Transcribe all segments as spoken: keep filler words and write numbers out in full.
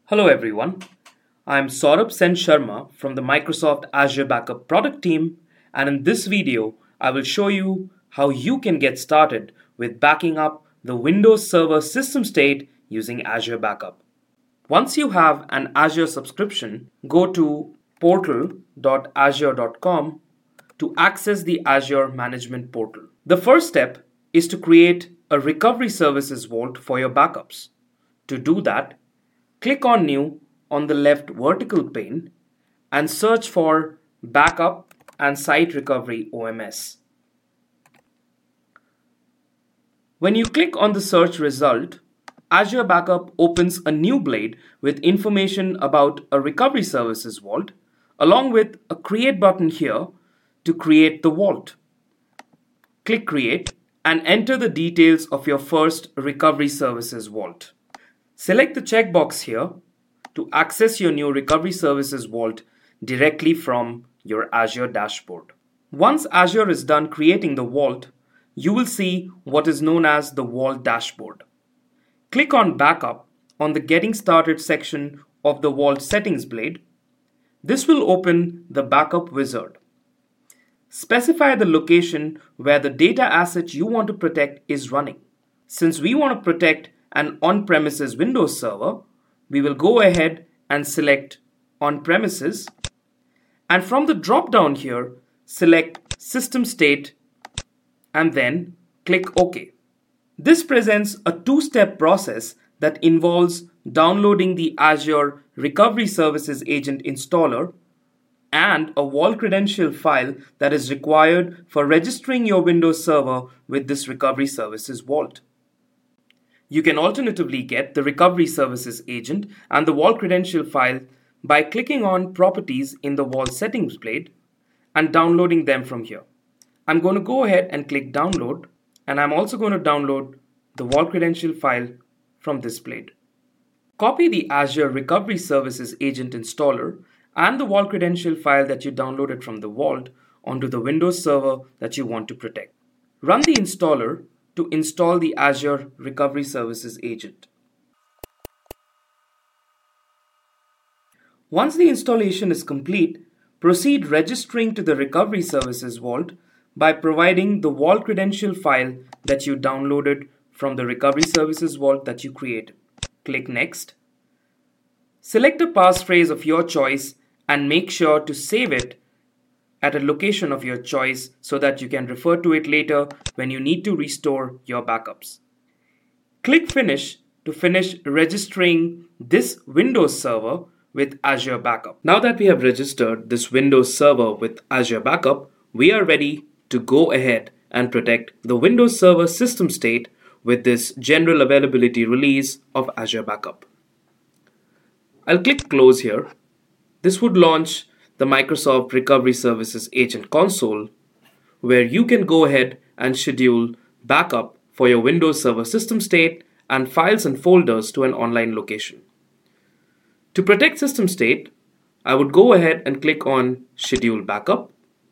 Hello everyone, I'm Saurabh Sen Sharma from the Microsoft Azure Backup product team, and in this video I will show you how you can get started with backing up the Windows Server system state using Azure Backup. Once you have an Azure subscription, go to portal dot azure dot com to access the Azure Management Portal. The first step is to create a Recovery Services Vault for your backups. To do that, click on New on the left vertical pane and search for Backup and Site Recovery O M S. When you click on the search result, Azure Backup opens a new blade with information about a Recovery Services Vault, along with a Create button here to create the vault. Click Create and enter the details of your first Recovery Services Vault. Select the checkbox here to access your new Recovery Services Vault directly from your Azure dashboard. Once Azure is done creating the vault, you will see what is known as the Vault dashboard. Click on Backup on the Getting Started section of the Vault Settings blade. This will open the Backup wizard. Specify the location where the data asset you want to protect is running. Since we want to protect an on-premises Windows server, we will go ahead and select On-premises, and from the drop-down here, select System State and then click OK. This presents a two-step process that involves downloading the Azure Recovery Services Agent installer and a Vault credential file that is required for registering your Windows server with this Recovery Services Vault. You can alternatively get the Recovery Services Agent and the Vault credential file by clicking on Properties in the Vault Settings blade and downloading them from here. I'm going to go ahead and click Download, and I'm also going to download the Vault credential file from this blade. Copy the Azure Recovery Services Agent installer and the Vault credential file that you downloaded from the Vault onto the Windows server that you want to protect. Run the installer to install the Azure Recovery Services Agent. Once the installation is complete, proceed registering to the Recovery Services Vault by providing the Vault credential file that you downloaded from the Recovery Services Vault that you created. Click Next. Select a passphrase of your choice and make sure to save it at a location of your choice so that you can refer to it later when you need to restore your backups. Click Finish to finish registering this Windows server with Azure Backup. Now that we have registered this Windows server with Azure Backup, we are ready to go ahead and protect the Windows Server system state with this general availability release of Azure Backup. I'll click Close here. This would launch the Microsoft Recovery Services Agent console, where you can go ahead and schedule backup for your Windows Server system state and files and folders to an online location. To protect system state, I would go ahead and click on Schedule Backup.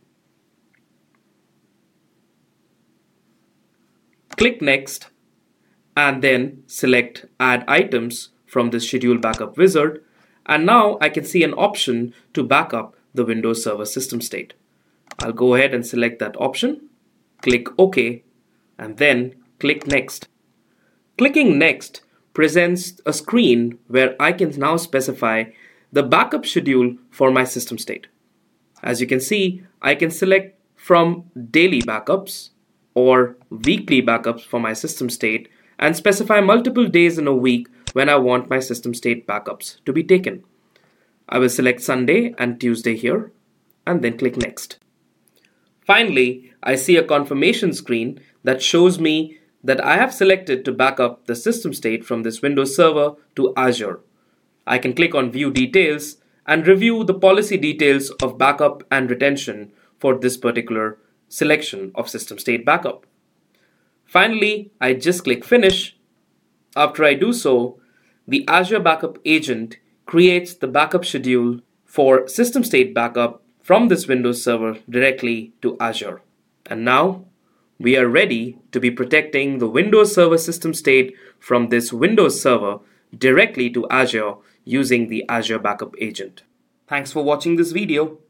Click Next, and then select Add Items from the Schedule Backup wizard. And now I can see an option to backup the Windows Server system state. I'll go ahead and select that option, click OK, and then click Next. Clicking Next presents a screen where I can now specify the backup schedule for my system state. As you can see, I can select from daily backups or weekly backups for my system state and specify multiple days in a week when I want my system state backups to be taken. I will select Sunday and Tuesday here and then click Next. Finally, I see a confirmation screen that shows me that I have selected to backup the system state from this Windows Server to Azure. I can click on View Details and review the policy details of backup and retention for this particular selection of system state backup. Finally, I just click Finish. After I do so, the Azure Backup Agent creates the backup schedule for system state backup from this Windows Server directly to Azure. And now we are ready to be protecting the Windows Server system state from this Windows Server directly to Azure using the Azure Backup Agent. Thanks for watching this video.